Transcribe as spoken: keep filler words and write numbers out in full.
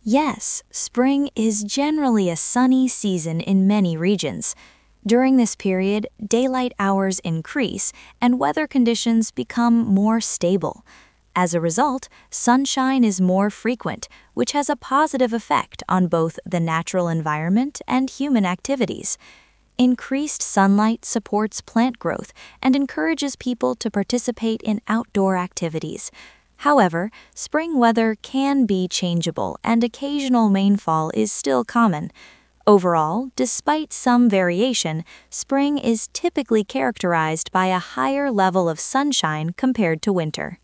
Yes, spring is generally a sunny season in many regions. During this period, daylight hours increase and weather conditions become more stable. As a result, sunshine is more frequent, which has a positive effect on both the natural environment and human activities. Increased sunlight supports plant growth and encourages people to participate in outdoor activities. However, spring weather can be changeable and occasional rainfall is still common. Overall, despite some variation, spring is typically characterized by a higher level of sunshine compared to winter.